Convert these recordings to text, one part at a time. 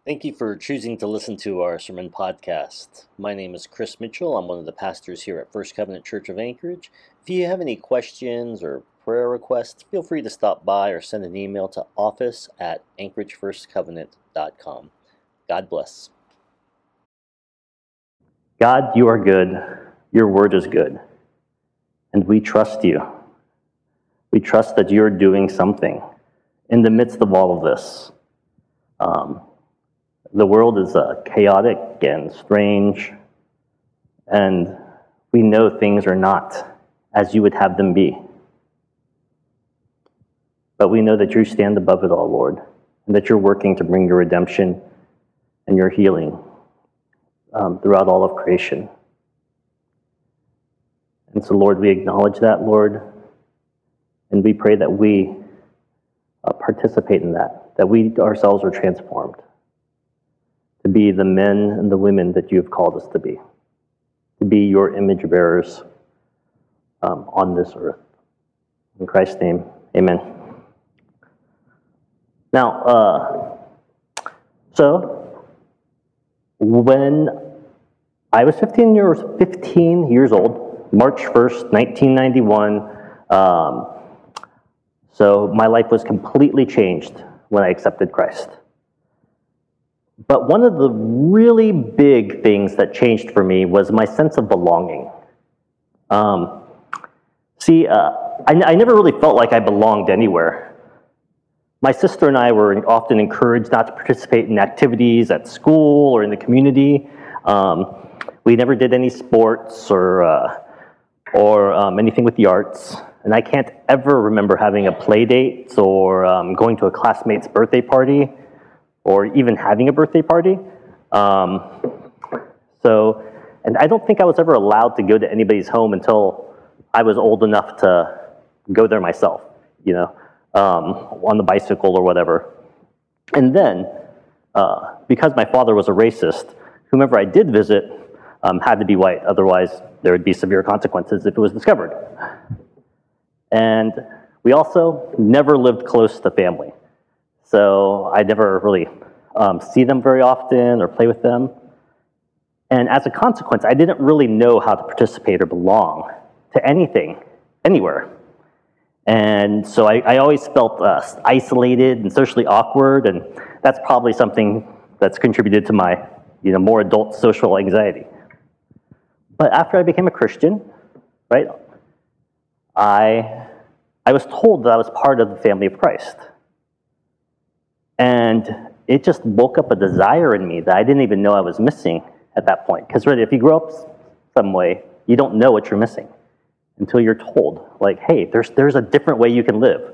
Thank you for choosing to listen to our sermon podcast. My name is Chris Mitchell. I'm one of the pastors here at First Covenant Church of Anchorage. If you have any questions or prayer requests, feel free to stop by or send an email to office@anchoragefirstcovenant.com. God bless. God, you are good. Your word is good. And we trust you. We trust that you're doing something in the midst of all of this. The world is chaotic and strange, and we know things are not as you would have them be. But we know that you stand above it all, Lord, and that you're working to bring your redemption and your healing throughout all of creation. And so, Lord, we acknowledge that, Lord, and we pray that we participate in that we ourselves are transformed to be the men and the women that you have called us to be your image bearers on this earth. In Christ's name, amen. Now, so when I was 15 years old, March 1st, 1991, so my life was completely changed when I accepted Christ. But one of the really big things that changed for me was my sense of belonging. I never really felt like I belonged anywhere. My sister and I were often encouraged not to participate in activities at school or in the community. We never did any sports or anything with the arts. And I can't ever remember having a play date or going to a classmate's birthday party, or even having a birthday party. And I don't think I was ever allowed to go to anybody's home until I was old enough to go there myself, on the bicycle or whatever. And then, because my father was a racist, whomever I did visit had to be white, otherwise there would be severe consequences if it was discovered. And we also never lived close to family. So I never really see them very often or play with them. And as a consequence, I didn't really know how to participate or belong to anything, anywhere. And so I always felt isolated and socially awkward, and that's probably something that's contributed to my more adult social anxiety. But after I became a Christian, right, I was told that I was part of the family of Christ. And it just woke up a desire in me that I didn't even know I was missing at that point. Because really, if you grow up some way, you don't know what you're missing until you're told, like, hey, there's a different way you can live.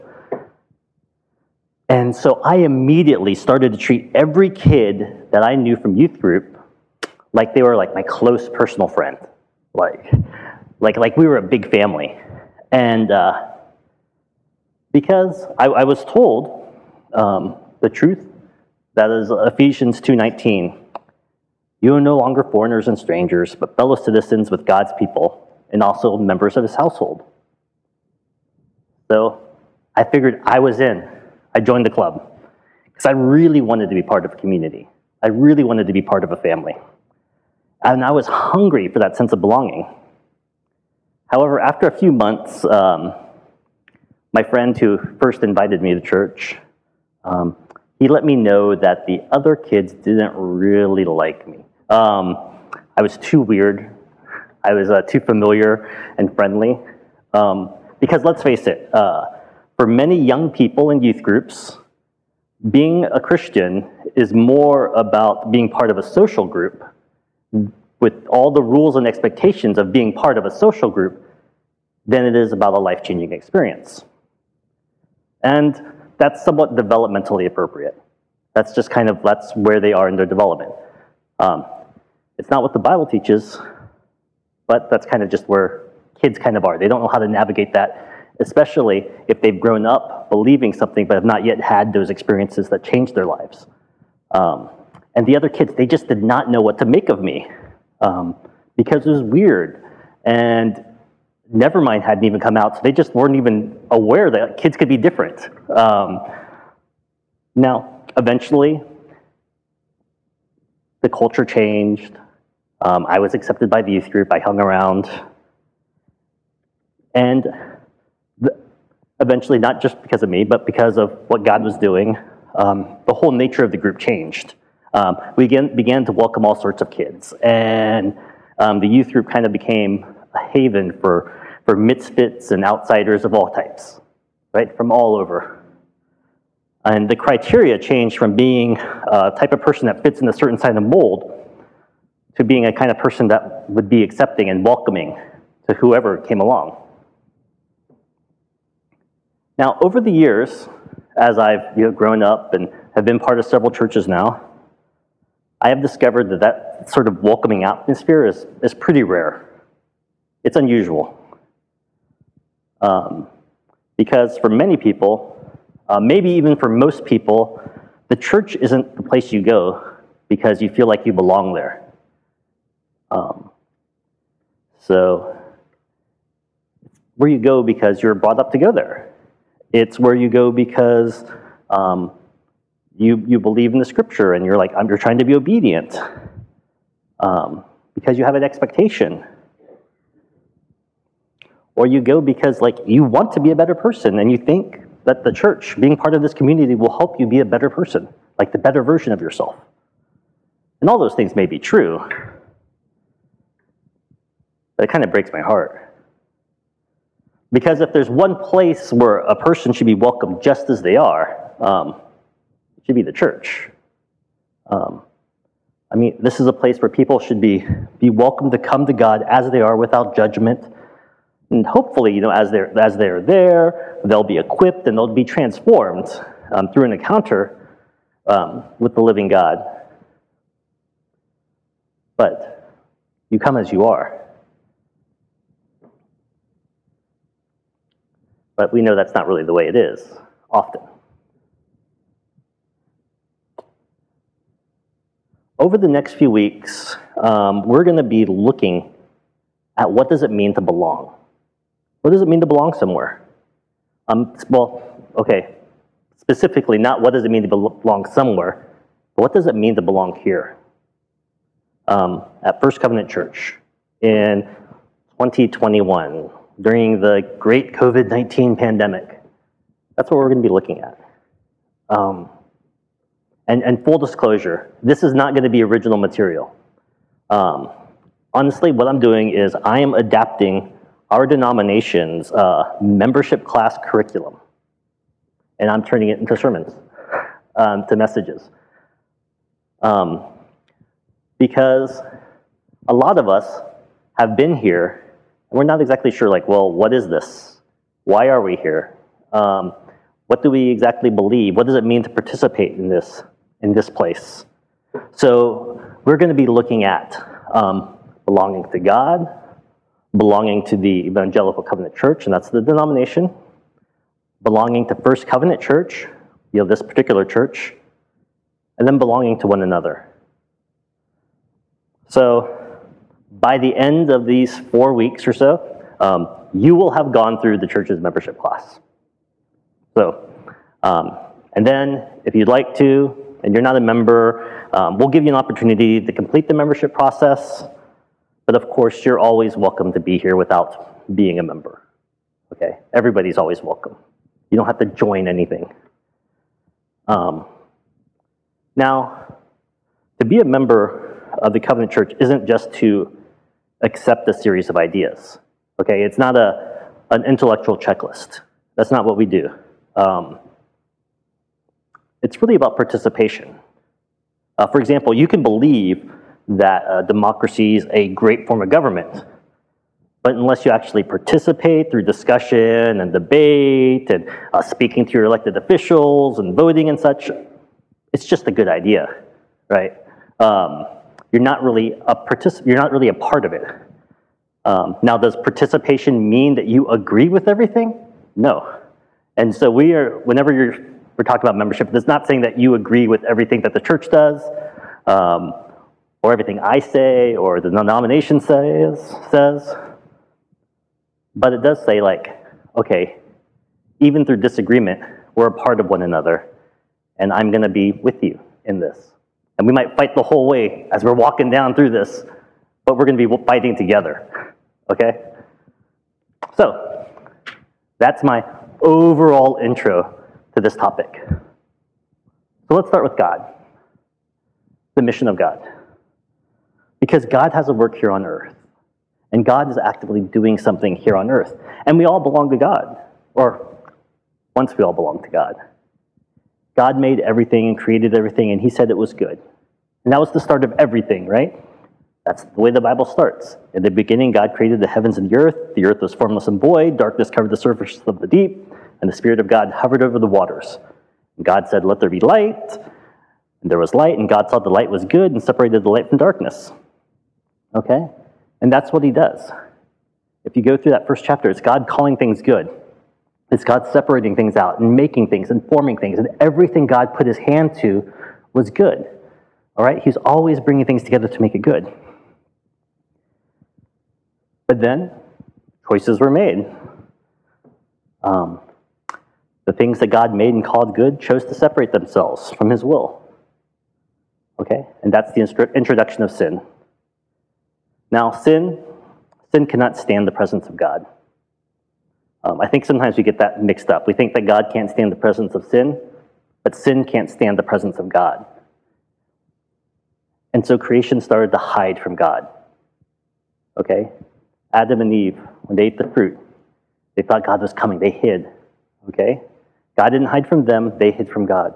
And so I immediately started to treat every kid that I knew from youth group like they were like my close personal friend. Like we were a big family. And because I was told the truth, that is Ephesians 2:19. You are no longer foreigners and strangers, but fellow citizens with God's people and also members of his household. So I figured I was in. I joined the club because I really wanted to be part of a community. I really wanted to be part of a family. And I was hungry for that sense of belonging. However, after a few months, my friend who first invited me to church, he let me know that the other kids didn't really like me. I was too weird. I was too familiar and friendly. Because let's face it, for many young people in youth groups, being a Christian is more about being part of a social group with all the rules and expectations of being part of a social group than it is about a life-changing experience. And that's somewhat developmentally appropriate. That's just that's where they are in their development. It's not what the Bible teaches, but that's kind of just where kids kind of are. They don't know how to navigate that, especially if they've grown up believing something but have not yet had those experiences that changed their lives. And the other kids, they just did not know what to make of me because it was weird. And Nevermind hadn't even come out, so they just weren't even aware that kids could be different. Now, eventually, culture changed. I was accepted by the youth group. I hung around. And eventually, not just because of me, but because of what God was doing, the whole nature of the group changed. We began to welcome all sorts of kids. And the youth group kind of became a haven for misfits and outsiders of all types, right, from all over. And the criteria changed from being a type of person that fits in a certain kind of mold to being a kind of person that would be accepting and welcoming to whoever came along. Now, over the years, as I've grown up and have been part of several churches now, I have discovered that sort of welcoming atmosphere is pretty rare. It's unusual. Because for many people, maybe even for most people, the church isn't the place you go because you feel like you belong there. So it's where you go because you're brought up to go there. It's where you go because you believe in the scripture and you're trying to be obedient because you have an expectation. Or you go because you want to be a better person and you think that the church, being part of this community, will help you be a better person, like the better version of yourself. And all those things may be true, but it kind of breaks my heart. Because if there's one place where a person should be welcomed just as they are, it should be the church. This is a place where people should be welcome to come to God as they are without judgment. And hopefully, as they're there, they'll be equipped and they'll be transformed through an encounter with the living God. But you come as you are. But we know that's not really the way it is, often. Over the next few weeks, we're going to be looking at what does it mean to belong. What does it mean to belong somewhere? Specifically, not what does it mean to belong somewhere, but what does it mean to belong here? At First Covenant Church in 2021, during the great COVID-19 pandemic. That's what we're going to be looking at. And full disclosure, this is not going to be original material. Honestly, what I'm doing is I am adapting our denomination's membership class curriculum, and I'm turning it into sermons, to messages. Because a lot of us have been here, and we're not exactly sure, what is this? Why are we here? What do we exactly believe? What does it mean to participate in this place? So we're going to be looking at belonging to God, belonging to the Evangelical Covenant Church, and that's the denomination, belonging to First Covenant Church, this particular church, and then belonging to one another. So by the end of these 4 weeks or so, you will have gone through the church's membership class. So, and then if you'd like to, and you're not a member, we'll give you an opportunity to complete the membership process. But of course, you're always welcome to be here without being a member. Okay? Everybody's always welcome. You don't have to join anything. Now, to be a member of the Covenant Church isn't just to accept a series of ideas. Okay? It's not an intellectual checklist. That's not what we do. It's really about participation. For example, you can believe that democracy is a great form of government, but unless you actually participate through discussion and debate and speaking to your elected officials and voting and such, it's just a good idea, right? You're not really a part of it. Now, does participation mean that you agree with everything? No. And so whenever we're talking about membership, it's not saying that you agree with everything that the church does, or everything I say, or the denomination says. But it does say, okay, even through disagreement, we're a part of one another, and I'm going to be with you in this. And we might fight the whole way as we're walking down through this, but we're going to be fighting together, okay? So, that's my overall intro to this topic. So let's start with God, the mission of God. Because God has a work here on earth, and God is actively doing something here on earth. And we all belong to God, or once we all belong to God. God made everything and created everything, and he said it was good. And that was the start of everything, right? That's the way the Bible starts. In the beginning, God created the heavens and the earth. The earth was formless and void. Darkness covered the surface of the deep, and the Spirit of God hovered over the waters. And God said, "Let there be light." And there was light, and God saw the light was good and separated the light from darkness. Okay? And that's what he does. If you go through that first chapter, it's God calling things good. It's God separating things out and making things and forming things. And everything God put his hand to was good. All right? He's always bringing things together to make it good. But then, choices were made. The things that God made and called good chose to separate themselves from his will. Okay? And that's the introduction of sin. Now, sin cannot stand the presence of God. I think sometimes we get that mixed up. We think that God can't stand the presence of sin, but sin can't stand the presence of God. And so creation started to hide from God. Okay? Adam and Eve, when they ate the fruit, they thought God was coming. They hid. Okay? God didn't hide from them. They hid from God.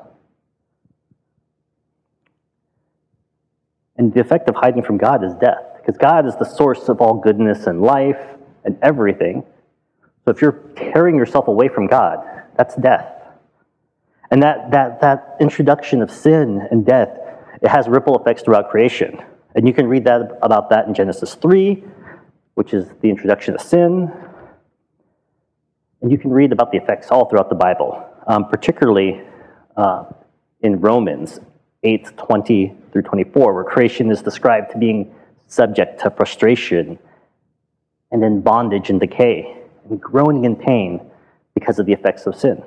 And the effect of hiding from God is death, because God is the source of all goodness and life and everything. So if you're tearing yourself away from God, that's death. And that introduction of sin and death, it has ripple effects throughout creation. And you can read about that in Genesis 3, which is the introduction of sin. And you can read about the effects all throughout the Bible, particularly in Romans 8:20 through 24, where creation is described to being subject to frustration and in bondage and decay and groaning in pain because of the effects of sin.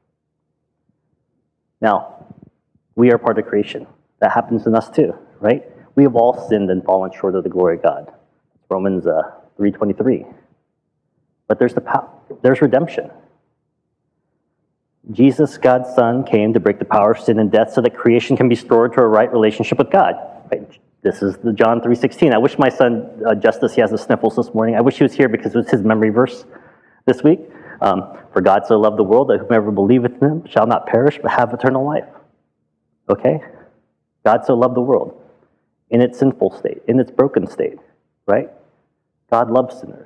Now, we are part of creation. That happens in us too, right? We have all sinned and fallen short of the glory of God. Romans 3:23. But there's redemption. Jesus, God's Son, came to break the power of sin and death so that creation can be restored to a right relationship with God. Right? This is the John 3:16. I wish my son, Justice, he has the sniffles this morning. I wish he was here because it was his memory verse this week. For God so loved the world that whomever believeth in him shall not perish but have eternal life. Okay? God so loved the world in its sinful state, in its broken state, right? God loves sinners.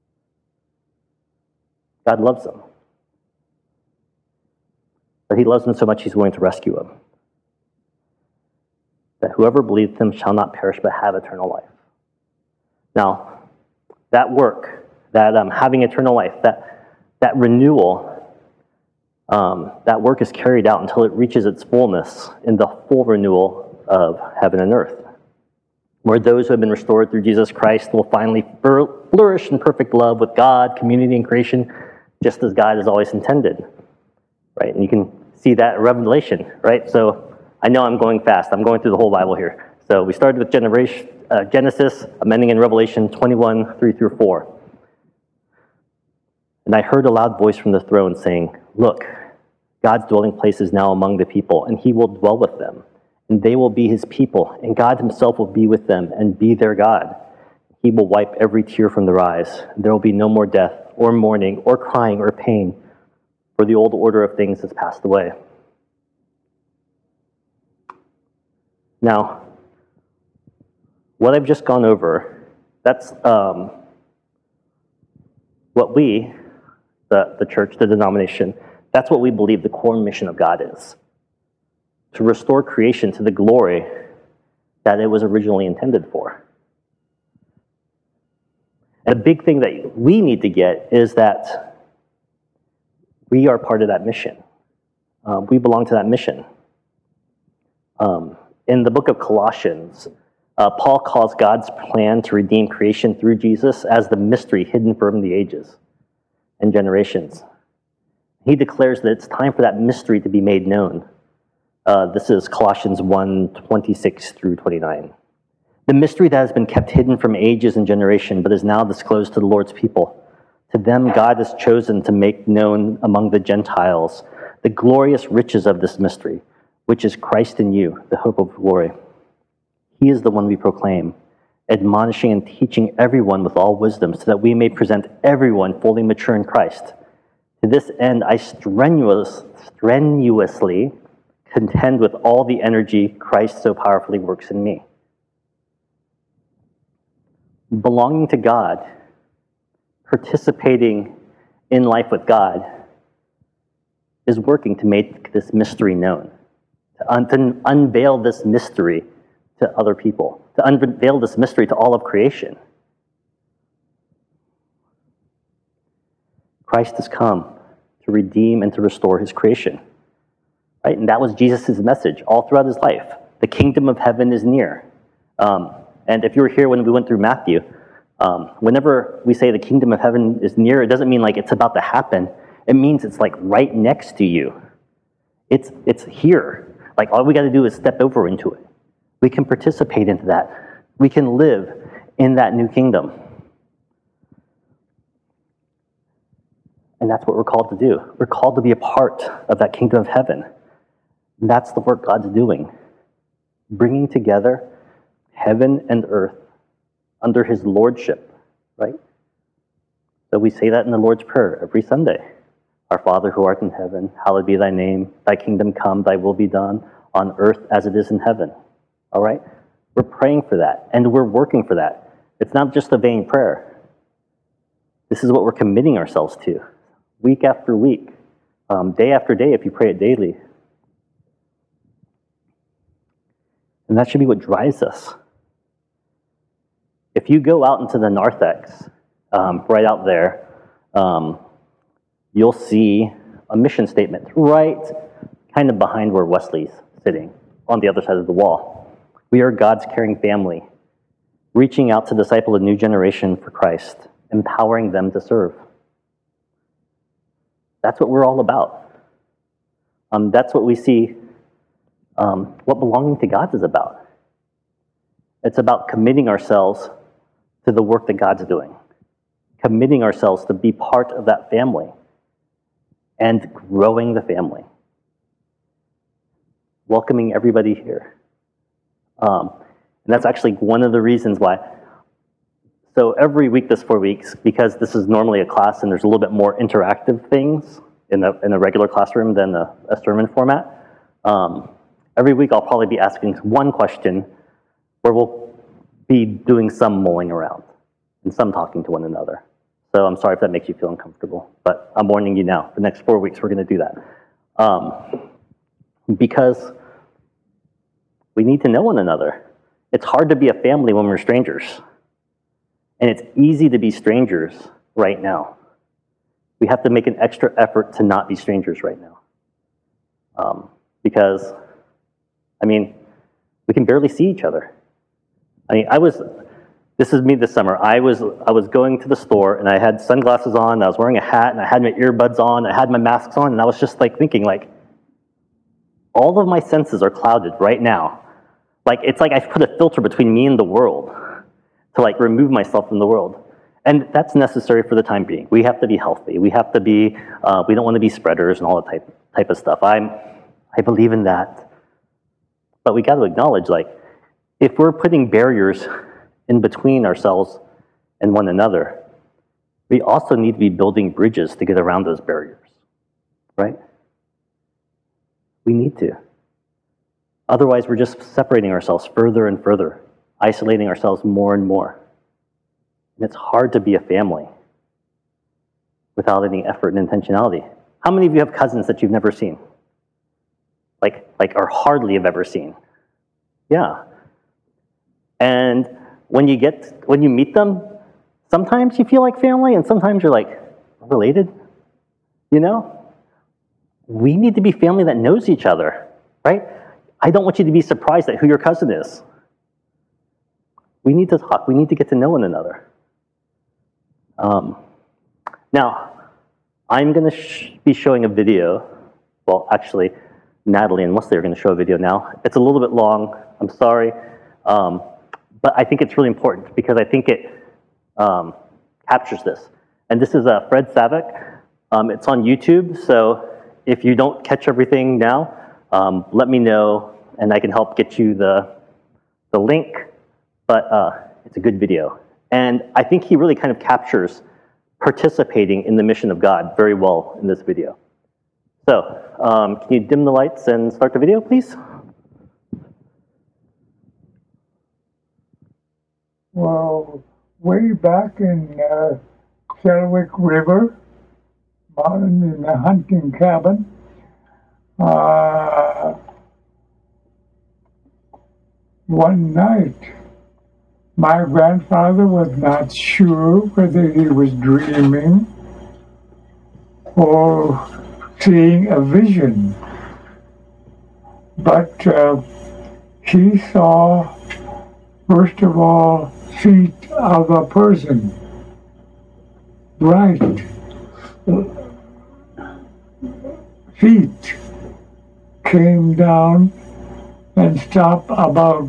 God loves them. But he loves them so much he's willing to rescue them. That whoever believes him shall not perish but have eternal life. Now, that work, that having eternal life, that renewal, that work is carried out until it reaches its fullness in the full renewal of heaven and earth, where those who have been restored through Jesus Christ will finally flourish in perfect love with God, community, and creation, just as God has always intended. Right? And you can see that in Revelation, right? So I know I'm going fast. I'm going through the whole Bible here. So we started with Genesis, amending in Revelation 21, 3 through 4. And I heard a loud voice from the throne saying, "Look, God's dwelling place is now among the people, and he will dwell with them. And they will be his people, and God himself will be with them and be their God. He will wipe every tear from their eyes. There will be no more death, or mourning, or crying, or pain, for the old order of things has passed away." Now, what I've just gone over, that's what we, the church, the denomination, that's what we believe the core mission of God is. To restore creation to the glory that it was originally intended for. And a big thing that we need to get is that we are part of that mission. We belong to that mission. In the book of Colossians, Paul calls God's plan to redeem creation through Jesus as the mystery hidden from the ages and generations. He declares that it's time for that mystery to be made known. This is Colossians 1:26 through 29. The mystery that has been kept hidden from ages and generation, but is now disclosed to the Lord's people. To them God has chosen to make known among the Gentiles the glorious riches of this mystery, which is Christ in you, the hope of glory. He is the one we proclaim, admonishing and teaching everyone with all wisdom, so that we may present everyone fully mature in Christ. To this end, I strenuously contend with all the energy Christ so powerfully works in me. Belonging to God, participating in life with God, is working to make this mystery known, to unveil this mystery to other people, to unveil this mystery to all of creation. Christ has come to redeem and to restore his creation. Right? And that was Jesus' message all throughout his life. The kingdom of heaven is near. And if you were here when we went through Matthew, whenever we say the kingdom of heaven is near, it doesn't mean like it's about to happen. It means it's like right next to you. It's here. Like all we got to do is step over into it. We can participate into that. We can live in that new kingdom. And that's what we're called to do. We're called to be a part of that kingdom of heaven. And that's the work God's doing. Bringing together heaven and earth under his lordship, right? So we say that in the Lord's Prayer every Sunday. Our Father who art in heaven, hallowed be thy name. Thy kingdom come, thy will be done on earth as it is in heaven. All right? We're praying for that, and we're working for that. It's not just a vain prayer. This is what we're committing ourselves to, week after week, day after day, if you pray it daily. And that should be what drives us. If you go out into the narthex, right out there, you'll see a mission statement right kind of behind where Wesley's sitting, on the other side of the wall. We are God's caring family, reaching out to disciple a new generation for Christ, empowering them to serve. That's what we're all about. That's what we see, what belonging to God is about. It's about committing ourselves to the work that God's doing, committing ourselves to be part of that family and growing the family, welcoming everybody here. And that's actually one of the reasons why. So every week, this 4 weeks, because this is normally a class and there's a little bit more interactive things in a regular classroom than a sermon format, every week I'll probably be asking one question where we'll be doing some mulling around and some talking to one another. So I'm sorry if that makes you feel uncomfortable, but I'm warning you now. The next 4 weeks, we're going to do that. Because we need to know one another. It's hard to be a family when we're strangers. And it's easy to be strangers right now. We have to make an extra effort to not be strangers right now. Because, we can barely see each other. This is me this summer. I was going to the store and I had sunglasses on, I was wearing a hat and I had my earbuds on, I had my masks on, and I was just thinking all of my senses are clouded right now. It's like I've put a filter between me and the world to remove myself from the world. And that's necessary for the time being. We have to be healthy. We have to be, we don't want to be spreaders and all that type of stuff. I believe in that. But we got to acknowledge, if we're putting barriers in between ourselves and one another, we also need to be building bridges to get around those barriers, right? We need to. Otherwise, we're just separating ourselves further and further, isolating ourselves more and more. And it's hard to be a family without any effort and intentionality. How many of you have cousins that you've never seen? Or hardly have ever seen? Yeah. And when you meet them, sometimes you feel like family, and sometimes you're related. We need to be family that knows each other, right? I don't want you to be surprised at who your cousin is. We need to talk. We need to get to know one another. Now, I'm going to be showing a video. Well, actually, Natalie and Wesley are going to show a video now. It's a little bit long. I'm sorry. But I think it's really important because I think it captures this. And this is Fred Savick. It's on YouTube, so if you don't catch everything now, let me know, and I can help get you the link. But it's a good video. And I think he really kind of captures participating in the mission of God very well in this video. So, can you dim the lights and start the video, please? Well, way back in Selwick River, mountain in the hunting cabin, one night, my grandfather was not sure whether he was dreaming or seeing a vision, but he saw, first of all, feet of a person, bright feet, came down and stopped about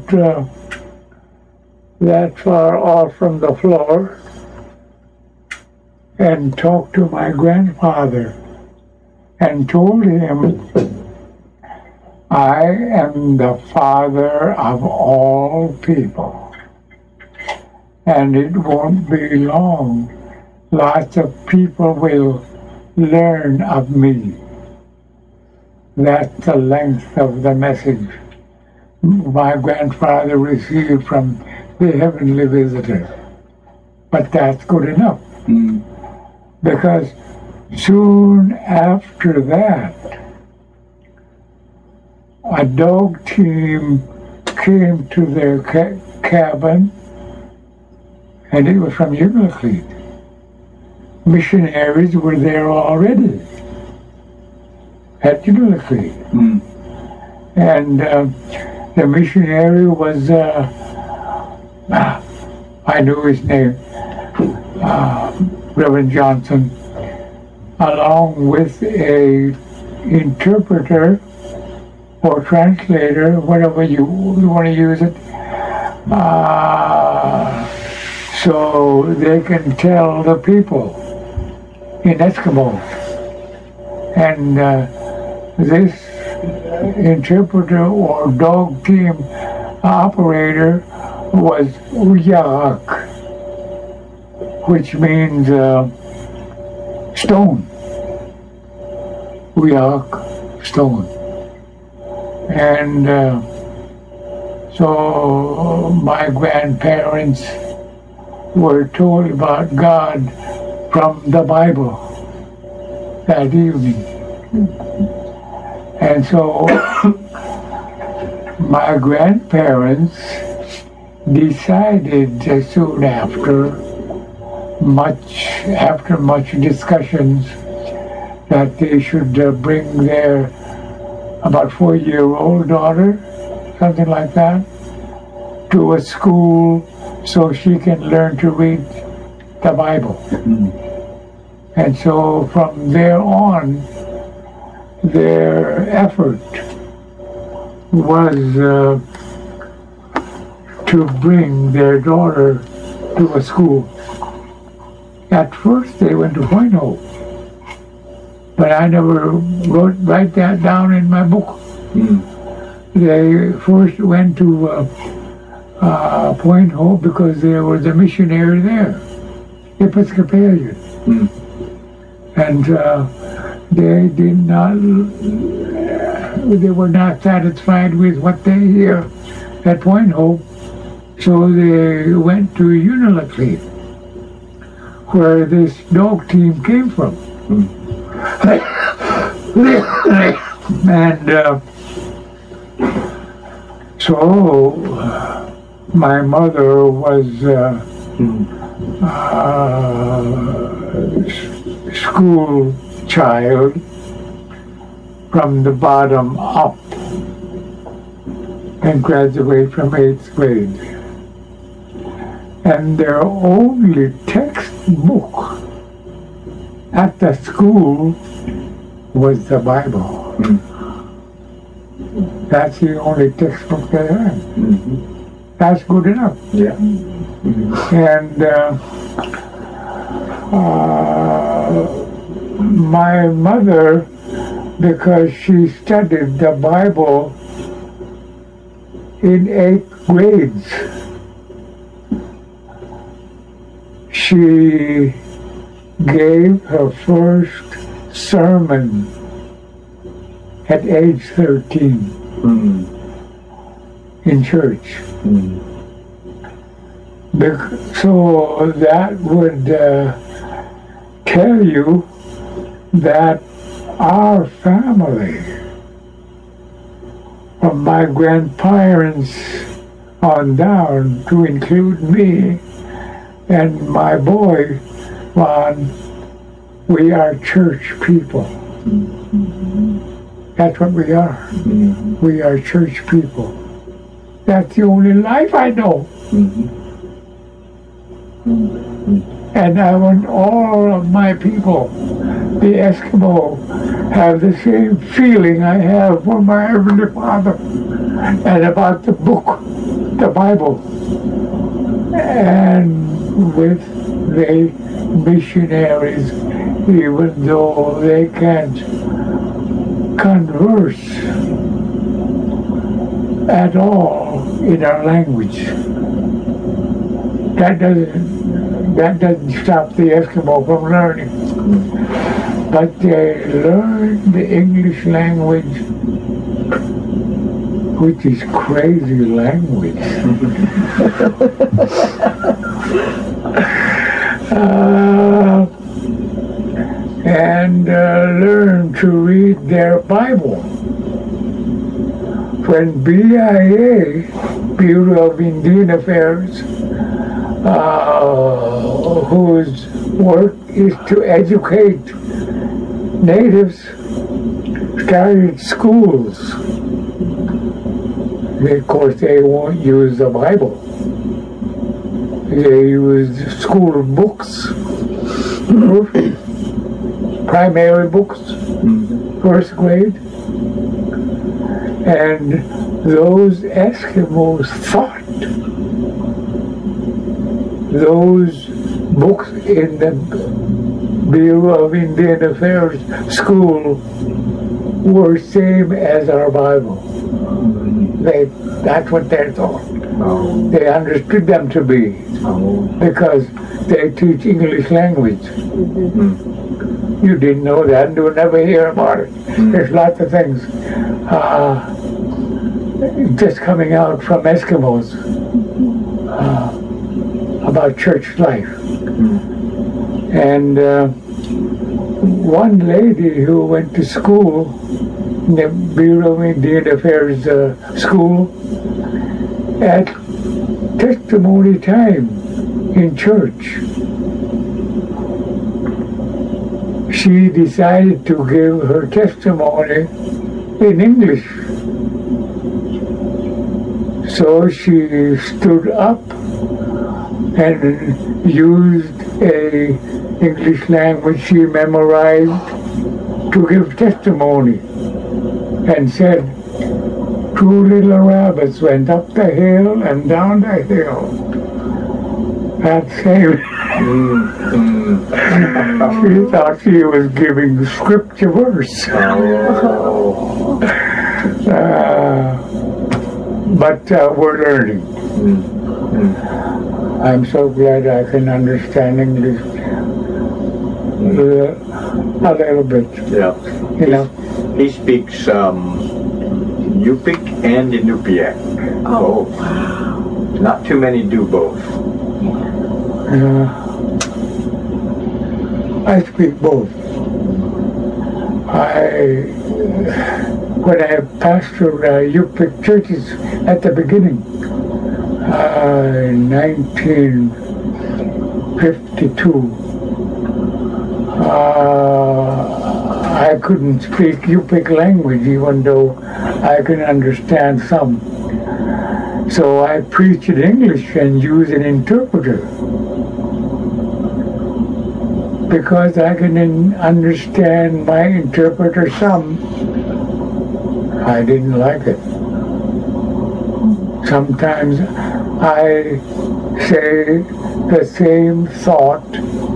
that far off from the floor and talked to my grandfather and told him, I am the father of all people, and it won't be long. Lots of people will learn of me. That's the length of the message my grandfather received from the heavenly visitor. But that's good enough. Because soon after that, a dog team came to their cabin, and it was from Unalakleet. Missionaries were there already at Unalakleet. And the missionary was, I knew his name, Reverend Johnson, along with a interpreter or translator, whatever you want to use it, so they can tell the people in Eskimo. And this interpreter or dog team operator was Uyak, which means stone. Uyak, stone. And so my grandparents were told about God from the Bible that evening. And so my grandparents decided soon after much discussions, that they should bring their about 4-year-old daughter, something like that, to a school so she can learn to read the Bible. And so from there on, their effort was to bring their daughter to a school. At first they went to Point Hope, but I never write that down in my book. They first went to Point Hope because there was a missionary there, Episcopalian. And they were not satisfied with what they hear at Point Hope, so they went to Unalakleet, where this dog team came from. And so my mother was school child from the bottom up and graduate from 8th grade. And their only textbook at the school was the Bible. That's the only textbook they have. Mm-hmm. That's good enough. Yeah. And my mother, because she studied the Bible in 8th grades, she gave her first sermon at age 13 in church. So that would tell you that our family, from my grandparents on down, to include me and my boy, Ron, we are church people. That's what we are. We are church people. That's the only life I know. And I want all of my people, the Eskimo, have the same feeling I have for my Heavenly Father and about the book, the Bible. And with the missionaries, even though they can't converse at all in our language, that doesn't stop the Eskimo from learning. But they learn the English language, which is crazy language. And learn to read their Bible. When BIA, Bureau of Indian Affairs, whose work is to educate natives, started schools. Of course, they won't use the Bible. They use school books, primary books, first grade. And those Eskimos thought those books in the Bureau of Indian Affairs school were same as our Bible. That's what they thought. They understood them to be, because they teach English language. You didn't know that, and you'll never hear about it. There's lots of things just coming out from Eskimos about church life. And one lady who went to school, in the Bureau of Indian Affairs school, at testimony time in church, she decided to give her testimony in English. So she stood up and used a English language she memorized to give testimony, and said, 2 little rabbits went up the hill and down the hill. That same. She thought she was giving scripture verse. But we're learning. I'm so glad I can understand English a little bit. Yeah. You know. He speaks Yupik and Inupiaq. Oh, wow. Not too many do both. I speak both. When I pastored Yupik churches at the beginning, in 1952, I couldn't speak Yupik language, even though I can understand some. So I preached in English and used an interpreter, because I can understand my interpreter some, I didn't like it. Sometimes I say the same thought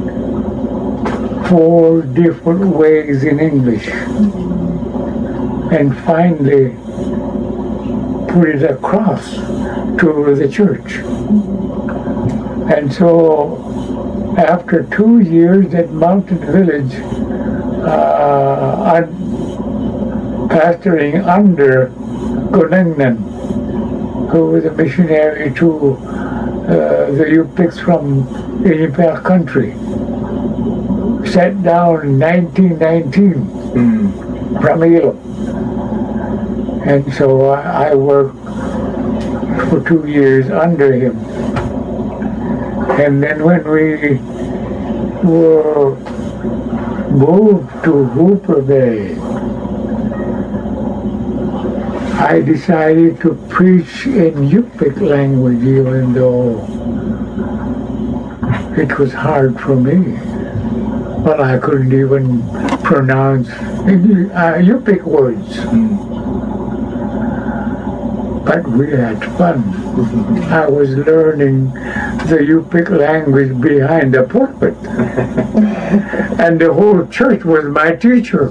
4 different ways in English, and finally put it across to the church. And so after 2 years at Mountain Village, pastoring under Gunengnan, who was a missionary to the Yupiks from Iñupiaq country, sat down in 1919 from Hilo. And so I worked for 2 years under him. And then when we were moved to Hooper Bay, I decided to preach in Yupik language, even though it was hard for me. Well, I couldn't even pronounce Yupik words. But we had fun. I was learning the Yupik language behind the pulpit. And the whole church was my teacher.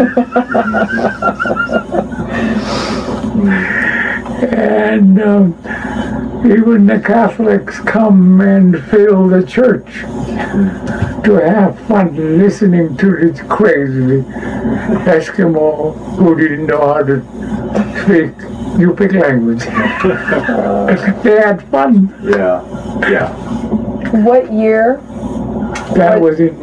And even the Catholics come and fill the church to have fun listening to this crazy Eskimo who didn't know how to speak Yupik language. They had fun. Yeah. What year? That was in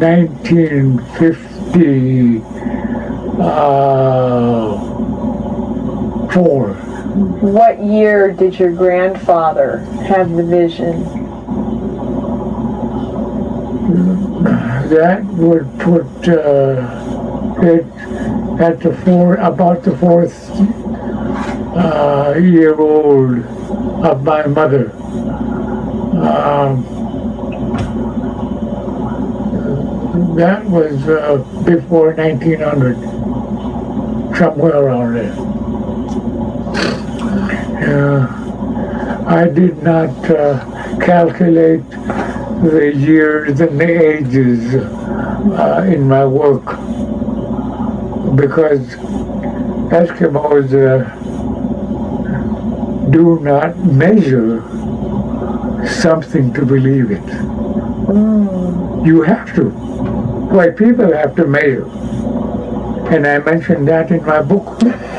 1954. What year did your grandfather have the vision? That would put it at about the 4th year old of my mother. That was before 1900, somewhere around there. I did not calculate the years and the ages in my work, because Eskimos do not measure something to believe it. You have to. White people have to measure. And I mentioned that in my book.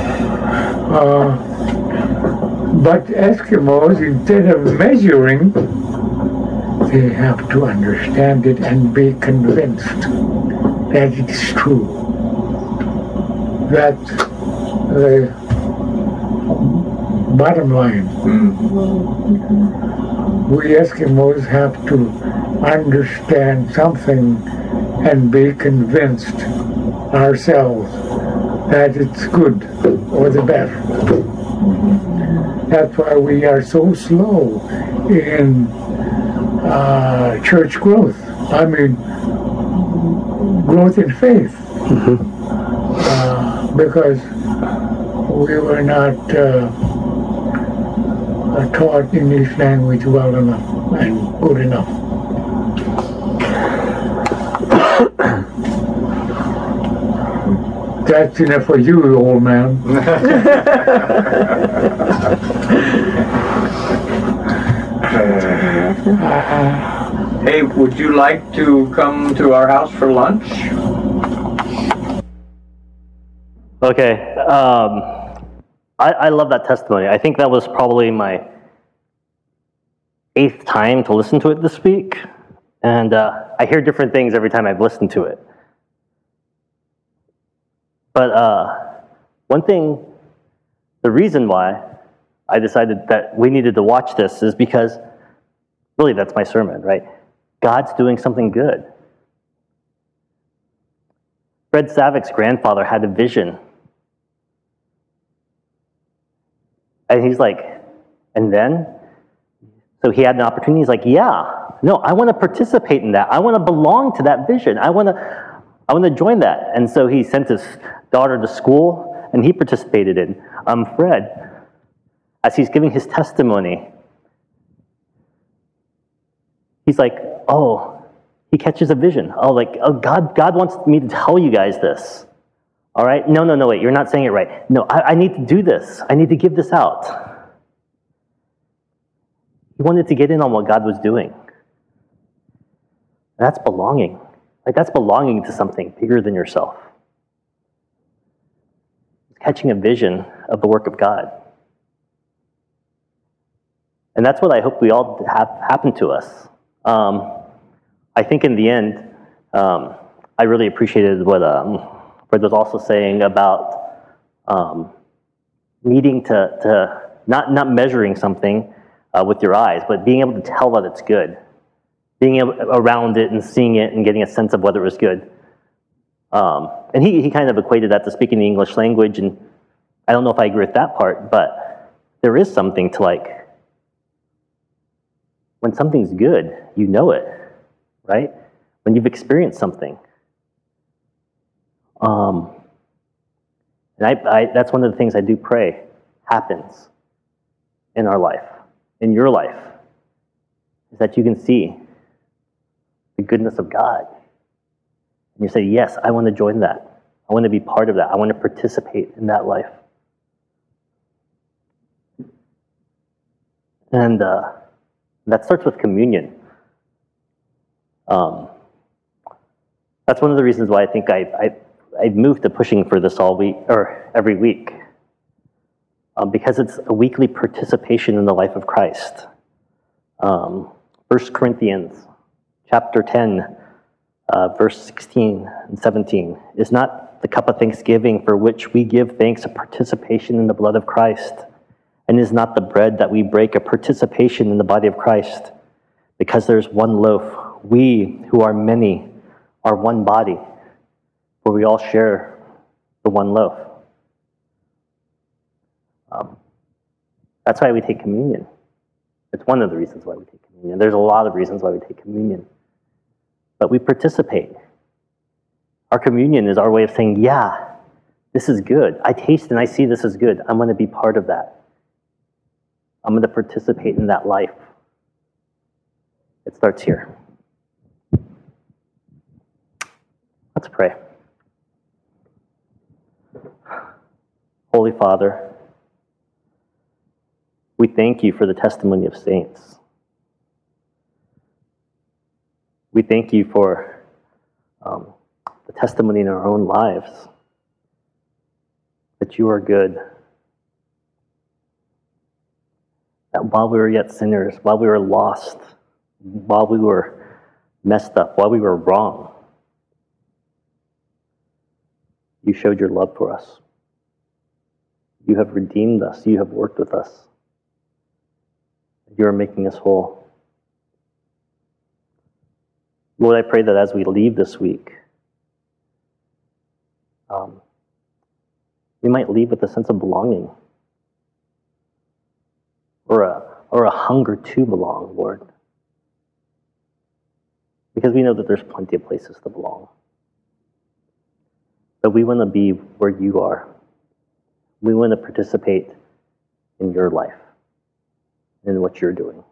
But Eskimos, instead of measuring, they have to understand it and be convinced that it is true. That's the bottom line. We Eskimos have to understand something and be convinced ourselves that it's good or the better. That's why we are so slow in church growth. I mean, growth in faith. Because we were not taught English language well enough and good enough. That's enough for you, old man. Hey, would you like to come to our house for lunch? Okay. I love that testimony. I think that was probably my 8th time to listen to it this week. And I hear different things every time I've listened to it. But one thing, the reason why I decided that we needed to watch this is because, really, that's my sermon, right? God's doing something good. Fred Savik's grandfather had a vision. And he's like, and then? So he had an opportunity. He's like, yeah, no, I want to participate in that. I want to belong to that vision. I want to join that. And so he sent his daughter to school, and he participated in Fred, as he's giving his testimony, he's like, oh, he catches a vision. Oh, like, oh, God wants me to tell you guys this. All right? No, wait, you're not saying it right. No, I need to do this. I need to give this out. He wanted to get in on what God was doing. That's belonging. Like, that's belonging to something bigger than yourself. Catching a vision of the work of God. And that's what I hope we all have happen to us. I think in the end, I really appreciated what Fred was also saying about needing to not measuring something with your eyes, but being able to tell that it's good. Being able around it and seeing it and getting a sense of whether it was good. And he kind of equated that to speaking the English language, and I don't know if I agree with that part, but there is something to like, when something's good, you know it, right? When you've experienced something. And that's one of the things I do pray happens in our life, in your life, is that you can see the goodness of God. And you say, yes, I want to join that. I want to be part of that. I want to participate in that life. And that starts with communion. That's one of the reasons why I think I've moved to pushing for this all week, or every week. Because it's a weekly participation in the life of Christ. 1 Corinthians chapter 10, verse 16 and 17. Is not the cup of thanksgiving for which we give thanks a participation in the blood of Christ? And is not the bread that we break a participation in the body of Christ? Because there's one loaf, we who are many are one body, for we all share the one loaf. That's why we take communion. It's one of the reasons why we take communion. There's a lot of reasons why we take communion. But we participate. Our communion is our way of saying, yeah, this is good. I taste and I see this is good. I'm going to be part of that. I'm going to participate in that life. It starts here. Let's pray. Holy Father, we thank you for the testimony of saints. We thank you for the testimony in our own lives that you are good. That while we were yet sinners, while we were lost, while we were messed up, while we were wrong, you showed your love for us. You have redeemed us. You have worked with us. You are making us whole. Lord, I pray that as we leave this week, we might leave with a sense of belonging, or a hunger to belong, Lord. Because we know that there's plenty of places to belong. But we want to be where you are. We want to participate in your life, in what you're doing.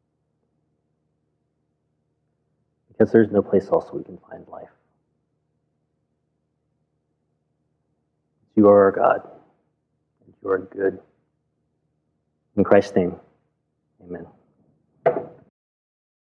Because there's no place else we can find life. You are our God. You are good. In Christ's name, amen.